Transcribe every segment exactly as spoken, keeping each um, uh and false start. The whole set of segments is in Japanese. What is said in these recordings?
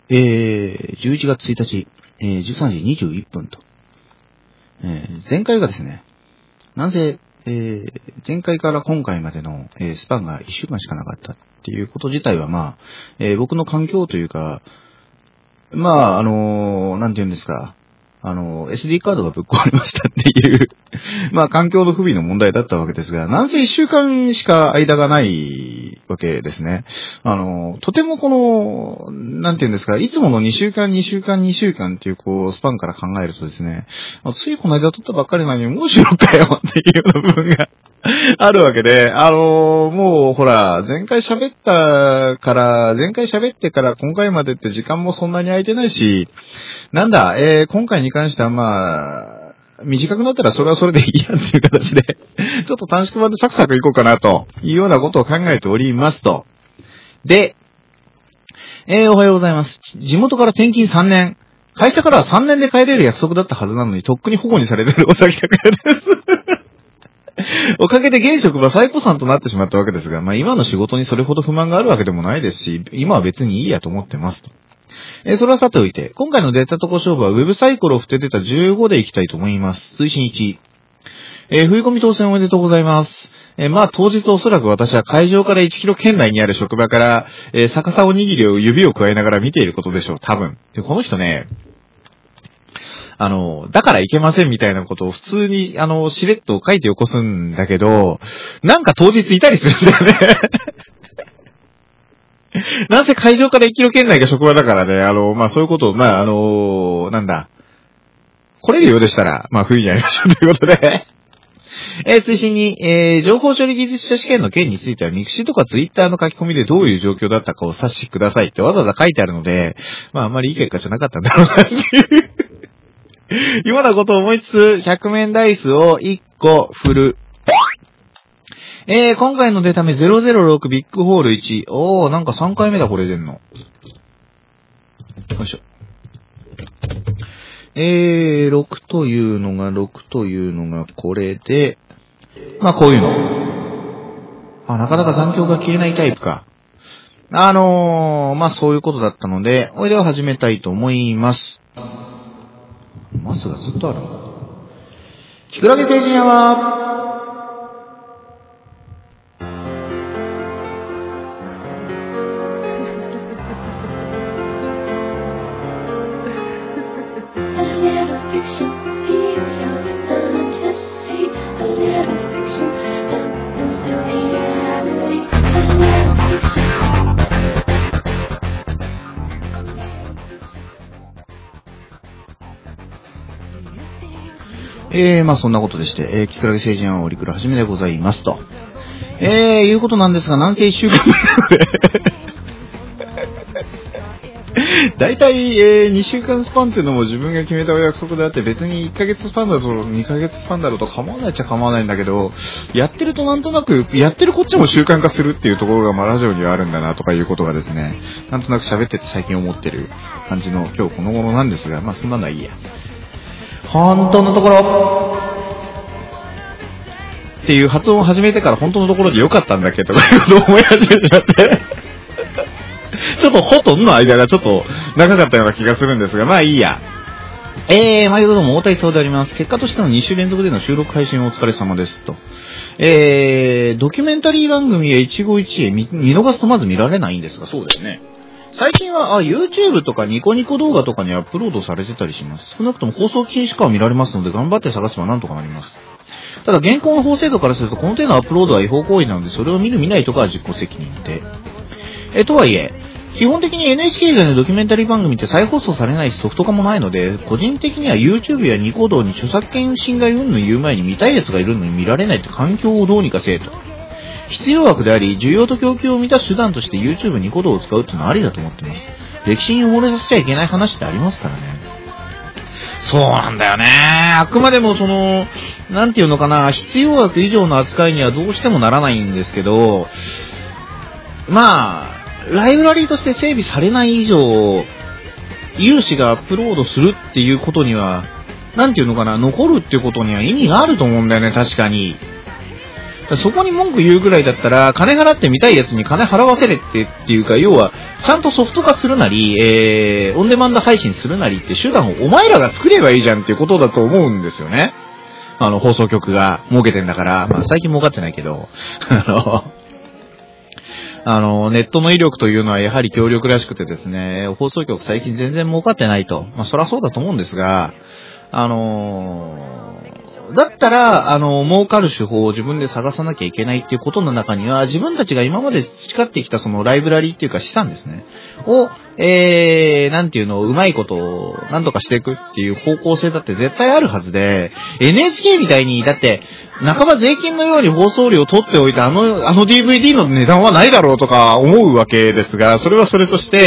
えー、じゅういちがつついたち、えー、じゅうさんじにじゅういっぷんと。えー、前回がですね、なんせ、えー、前回から今回までの、えー、スパンがいっしゅうかんしかなかったっていうこと自体は、まあ、えー、僕の環境というか、まあ、あのー、なんて言うんですか、あのー、エスディー カードがぶっ壊れましたっていうまあ、環境の不備の問題だったわけですが、なんせいっしゅうかんしか間がないわけですね。あのー、とてもこの、なんて言うんですか、いつものにしゅうかん、にしゅうかん、にしゅうかんっていう、こう、スパンから考えるとですね、ついこの間撮ったばっかりなのに、もう収録かよっていうような部分があるわけで、あのー、もうほら、前回喋ったから、前回喋ってから今回までって時間もそんなに空いてないし、なんだ、えー、今回に関してはまあ、短くなったらそれはそれでいいやっていう形で、ちょっと短縮版でサクサクいこうかなというようなことを考えておりますと。で、えー、おはようございます。地元から転勤さんねん。会社からはさんねんで帰れる約束だったはずなのに、とっくに保護にされているお先だからです。おかげで現職は最古参となってしまったわけですが、まあ今の仕事にそれほど不満があるわけでもないですし、今は別にいいやと思ってますと。えー、それはさておいて、今回のデータとこ勝負はウェブサイクルを振って出たじゅうごでいきたいと思います。推進いち。えー、振り込み当選おめでとうございます。えー、まあ当日おそらく私は会場からいちキロ圏内にある職場から、えー、逆さおにぎりを指を加えながら見ていることでしょう、多分。で、この人ね、あの、だからいけませんみたいなことを普通に、あの、しれっと書いて起こすんだけど、なんか当日いたりするんだよね。なんせ会場からいちキロ圏内が職場だからね、あの、まあそういうことを、まああの、なんだ。来れるようでしたら、まあ冬にやりましょうということで。えー、推進に、えー、情報処理技術者試験の件については、ミクシーとかツイッターの書き込みでどういう状況だったかを察しくださいってわざわざ書いてあるので、まああんまりいい結果じゃなかったんだろうなっていう。ようなことを思いつつ、ひゃくめんダイスをいっこ振る。えー、今回のデータ目ゼロゼロろくビッグホールいち。おー、なんかさんかいめだこれ出んの。よいしょ。えー、ろくというのが、ろくというのがこれで、まあこういうの。あ、なかなか残響が消えないタイプか。あのー、まあそういうことだったので、おいでは始めたいと思います。マスがずっとあるのか。キクラゲ星人屋は、えー、まあそんなことでして、えー、キクラゲ星人はオリクラはじめでございますと。えー、いうことなんですが、なんせいっしゅうかんめだいたい、えー、にしゅうかんスパンっていうのも自分が決めたお約束であって、別にいっかげつスパンだとにかげつスパンだろうと構わないっちゃ構わないんだけど、やってるとなんとなく、やってるこっちも習慣化するっていうところがまあラジオにはあるんだなとかいうことがですね、なんとなく喋ってて最近思ってる感じの今日この頃なんですが、まあそんなのはいいや。本当のところっていう発音を始めてから本当のところでよかったんだっけとかいうことを思い始めちゃってちょっとほとんどの間がちょっと長かったような気がするんですが、まあいいや。えー、毎度どうも大谷そうであります。結果としてのに週連続での収録配信お疲れ様ですと。えー、ドキュメンタリー番組や一期一会 見, 見逃すとまず見られないんですが、そうだよね。最近は、あ、YouTube とかニコニコ動画とかにアップロードされてたりします。少なくとも放送禁止化は見られますので、頑張って探せばなんとかなります。ただ、現行の法制度からすると、この手のアップロードは違法行為なので、それを見る見ないとかは実行責任で。え、とはいえ、基本的に エヌエイチケー 以外のドキュメンタリー番組って再放送されないしソフト化もないので、個人的には YouTube やニコ動に著作権侵害云々言う前に見たい奴がいるのに見られないって環境をどうにかせえと。必要枠であり、需要と供給を満たす手段として YouTube ニコ動を使うっていうのはありだと思ってます。歴史に埋もれさせちゃいけない話ってありますからね。そうなんだよね。あくまでもその、なんていうのかな、必要枠以上の扱いにはどうしてもならないんですけど、まあ、ライブラリーとして整備されない以上、有志がアップロードするっていうことには、なんていうのかな、残るっていうことには意味があると思うんだよね、確かに。 そこに文句言うぐらいだったら、金払って見たいやつに金払わせれってっていうか、要は、ちゃんとソフト化するなり、えー、オンデマンド配信するなりって手段をお前らが作ればいいじゃんっていうことだと思うんですよね。あの、放送局が儲けてんだから、まあ最近儲かってないけど、あの、あの、ネットの威力というのはやはり強力らしくてですね、放送局最近全然儲かってないと。まあそりゃそうだと思うんですが、あのー、だったら、あの、儲かる手法を自分で探さなきゃいけないっていうことの中には、自分たちが今まで培ってきたそのライブラリーっていうか資産ですね。を、えー、なんていうのをうまいことを何とかしていくっていう方向性だって絶対あるはずで、エヌエイチケー みたいに、だって、半ば税金のように放送料を取っておいて、あの、あの ディーブイディー の値段はないだろうとか思うわけですが、それはそれとして、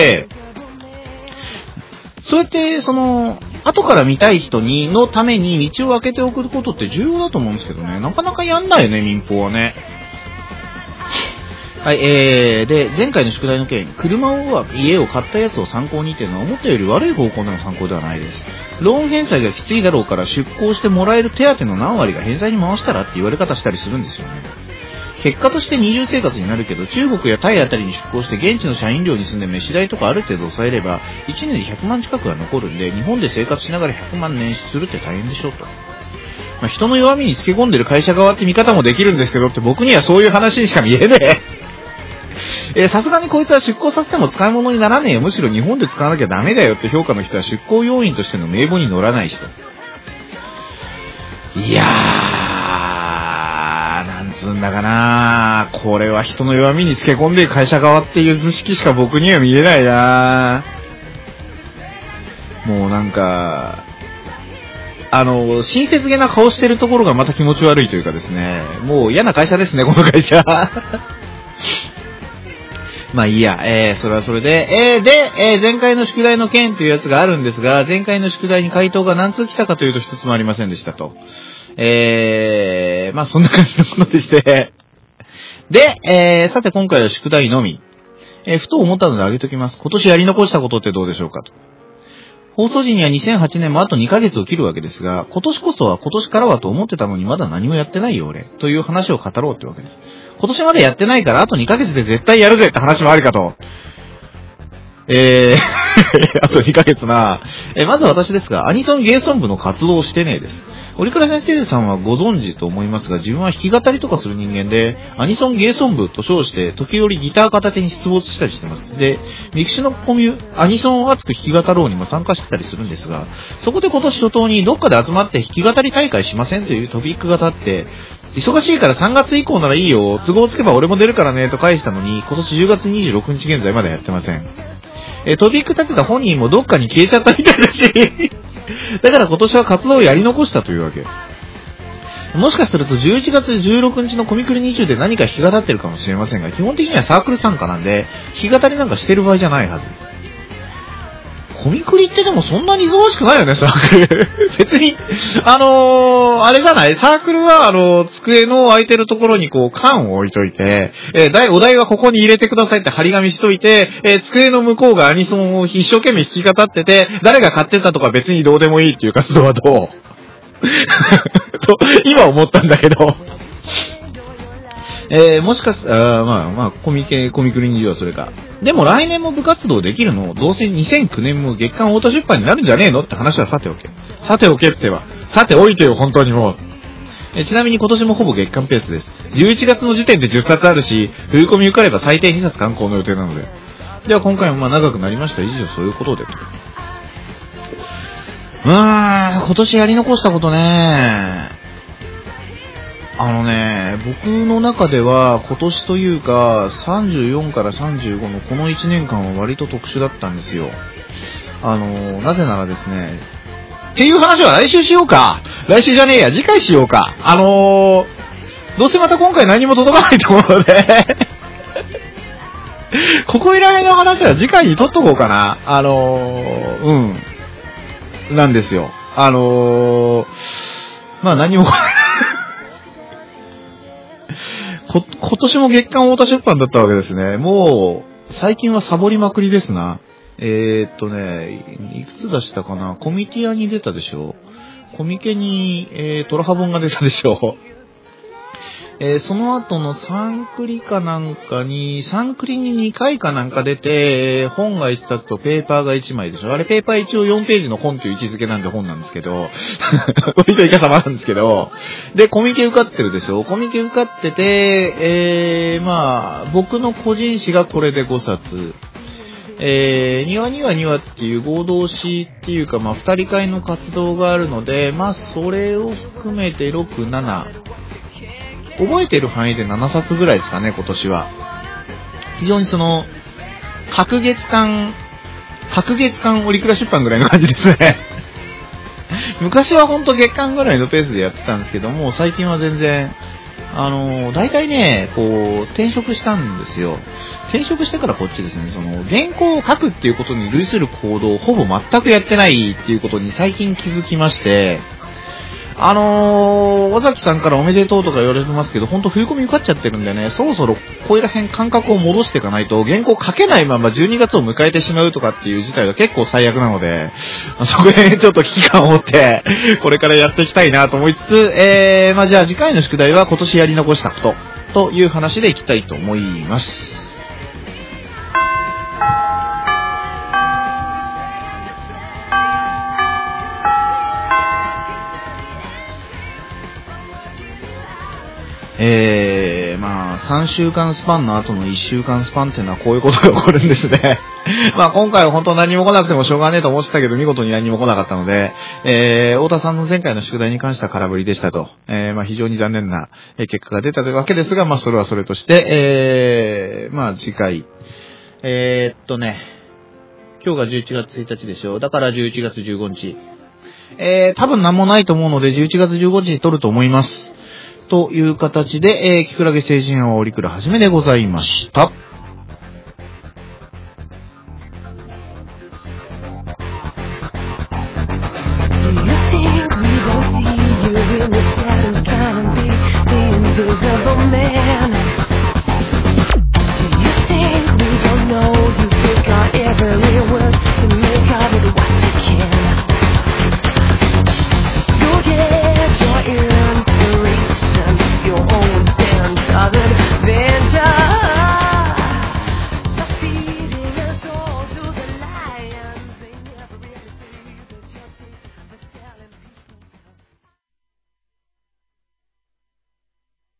そうやって、その、後から見たい人に、のために道を開けておくことって重要だと思うんですけどね。なかなかやんないよね、民放はね。はい、えー、で、前回の宿題の件、車を、家を買ったやつを参考にっていうのは思ったより悪い方向での参考ではないです。ローン返済がきついだろうから出向してもらえる手当の何割が返済に回したらって言われ方したりするんですよね。結果として二重生活になるけど、中国やタイあたりに出向して現地の社員寮に住んで飯代とかある程度抑えれば、いちねんでひゃくまん近くは残るんで、日本で生活しながらひゃくまん捻出するって大変でしょうと。まあ、人の弱みにつけ込んでる会社側って見方もできるんですけどって、僕にはそういう話にしか見えねえ。さすがにこいつは出向させても使い物にならねえよ。むしろ日本で使わなきゃダメだよって評価の人は出向要員としての名簿に載らない人。いやー、なんつうんだかな、これは人の弱みにつけ込んで会社側っていう図式しか僕には見えないな。もうなんか、あの、親切げな顔してるところがまた気持ち悪いというかですね、もう嫌な会社ですね、この会社。まあいいや、えー、それはそれで、えー、で、えー、前回の宿題の件というやつがあるんですが、前回の宿題に回答が何通来たかというと一つもありませんでしたと。えー、まあそんな感じのことでして。で、えー、さて今回は宿題のみ。えー、ふと思ったのであげときます。今年やり残したことってどうでしょうかと。放送時にはにせんはちねんもあとにかげつを切るわけですが、今年こそは今年からはと思ってたのにまだ何もやってないよ俺。という話を語ろうってわけです。今年までやってないからあとにかげつで絶対やるぜって話もありかと。えー、あとにかげつな。えー、まず私ですが、アニソンゲーソン部の活動をしてねえです。折倉先生さんはご存知と思いますが、自分は弾き語りとかする人間で、アニソンゲーソン部と称して、時折ギター片手に出没したりしてます。で、ミクシのコミュ、アニソンを熱く弾き語ろうにも参加してたりするんですが、そこで今年初頭にどっかで集まって弾き語り大会しませんというトピックが立って、忙しいからさんがつ以降ならいいよ、都合つけば俺も出るからね、と返したのに、今年じゅうがつにじゅうろくにち現在まだやってません。え、トピック立てた本人もどっかに消えちゃったみたいだし、だから今年は活動をやり残したというわけ。もしかするとじゅういちがつじゅうろくにちのコミクルにじゅうで何か弾き語ってるかもしれませんが、基本的にはサークル参加なんで、弾き語りなんかしてる場合じゃないはず。コミクリってでもそんなに忙しくないよね、サークル。別に、あのー、あれじゃない、サークルは、あのー、机の空いてるところにこう、缶を置いといて、えー、お題はここに入れてくださいって張り紙しといて、えー、机の向こうがアニソンを一生懸命弾き語ってて、誰が買ってたとか別にどうでもいいっていう活動はどうと、今思ったんだけど。えー、もしかす、あまあまあ、コミケ、コミクルにじゅうはそれか。でも来年も部活動できるの？どうせにせんきゅうねんも月間太田出版になるんじゃねえのって話はさておけ。さておけっては。さておいてよ、本当にもう。えちなみに今年もほぼ月間ペースです。じゅういちがつの時点でじゅっさつあるし、冬込み受かれば最低にさつ刊行の予定なので。では今回もまあ長くなりました。以上そういうことでと。うーん、今年やり残したことね。あのね、僕の中では今年というかさんじゅうよんからさんじゅうごのこのいちねんかんは割と特殊だったんですよ。あの、なぜならですね、っていう話は来週しようか。来週じゃねえや、次回しようか。あのー、どうせまた今回何も届かないと思うので、ここいら辺の話は次回に取っとこうかな。あのー、うん。なんですよ。あのー、まあ何もこ、今年も月刊太田出版だったわけですね。もう、最近はサボりまくりですな。えー、っとね、いくつ出したかな。コミティアに出たでしょ。コミケに、えー、トラハボンが出たでしょ。 えー、その後のサンクリかなんかに、サンクリににかいかなんか出て、本がいっさつとペーパーがいちまいでしょ。あれペーパー一応よんページの本という位置づけなんで本なんですけど、割といかさまなんですけど、で、コミケ受かってるでしょ。コミケ受かってて、えー、まあ、僕の個人誌がこれでごさつ、えー、庭には庭っていう合同誌っていうか、まあ、二人会の活動があるので、まあ、それを含めてろく、なな、覚えてる範囲でななさつぐらいですかね、今年は。非常にその、隔月間、隔月間折倉出版ぐらいの感じですね。昔はほんと月間ぐらいのペースでやってたんですけども、最近は全然、あの、大体ね、こう、転職したんですよ。転職してからこっちですね、その、原稿を書くっていうことに類する行動をほぼ全くやってないっていうことに最近気づきまして、あのー、尾崎さんからおめでとうとか言われてますけど、ほんと振り込み受かっちゃってるんでね、そろそろここら辺感覚を戻していかないと、原稿書けないままじゅうにがつを迎えてしまうとかっていう事態が結構最悪なので、そこへちょっと危機感を持って、これからやっていきたいなと思いつつ、えー、まあじゃあ次回の宿題は今年やり残したこと、という話でいきたいと思います。えー、まあ、さんしゅうかんスパンの後のいっしゅうかんスパンっていうのはこういうことが起こるんですね。まあ今回は本当何も来なくてもしょうがねえと思ってたけど、見事に何も来なかったので、えー、太田さんの前回の宿題に関しては空振りでしたと。えー、まあ非常に残念な結果が出たというわけですが、まあそれはそれとして、えー、まあ次回、えー、っとね、今日がじゅういちがつついたちでしょう。だからじゅういちがつじゅうごにち。えー、多分何もないと思うのでじゅういちがつじゅうごにちに撮ると思います。という形で、えー、キクラゲ星人はオリクラはじめでございました。Do you think we don't see you in the shadows trying to be the invisible man?